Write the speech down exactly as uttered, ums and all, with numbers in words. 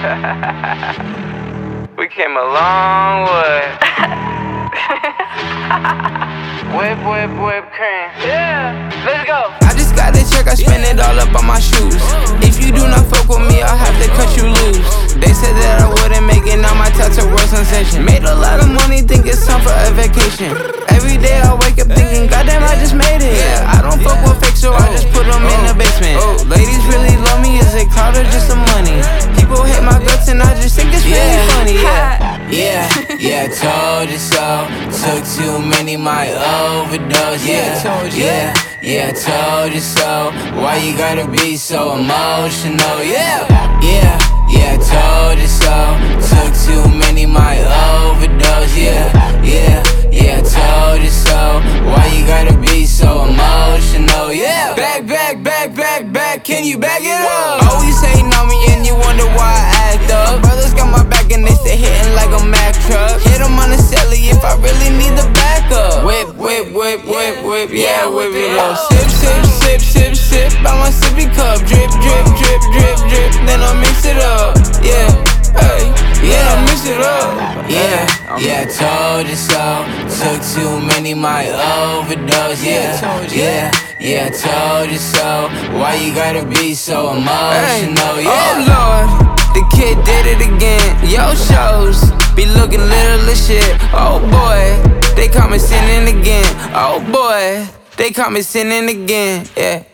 We came a long way. Whip, whip, whip cream. Yeah, let's go. I just got the check, I spend it all up on my shoes. If you do not fuck with me, I'll have to cut you loose. They said that I wouldn't make it, now my tattoo world sensation. Made a lot of money, think it's time for a vacation. Every day I wake up thinking, goddamn, I just made it. Yeah, I don't fuck with fake, so I just put them in the basement. Ladies really love me, is it clout or just some money? People hate my guts and I just think it's really funny, yeah. Yeah, yeah, told you so. Took too many, my overdose. Yeah, yeah, yeah, told you so. Why you gotta be so emotional? Yeah, yeah, yeah, told you so. Took too many, my overdose. Yeah, yeah, yeah, told you so. Why you gotta be so emotional? Yeah, back, back, back, back, back. Can you back it up? Always hating on me and you wonder why I act up. Brothers got my back and they stay hitting like a Mack truck. Hit them on the celly if I really need the backup. Whip, whip, whip, whip, whip, yeah, whip it up. Sip, sip, sip, sip, sip, by my sippy cup. Drip, drip, drip, drip, drip, then I mix it up. Yeah, hey, yeah, I mix it up. Yeah, yeah, told you so. Took too many, my overdose. Yeah, yeah, yeah, told you so. Why you gotta be so emotional? Yeah. Oh Lord, the kid did it again. Yo shows be looking little as shit. Oh boy, they call me sinning again. Oh boy, they call me sinning again. Yeah.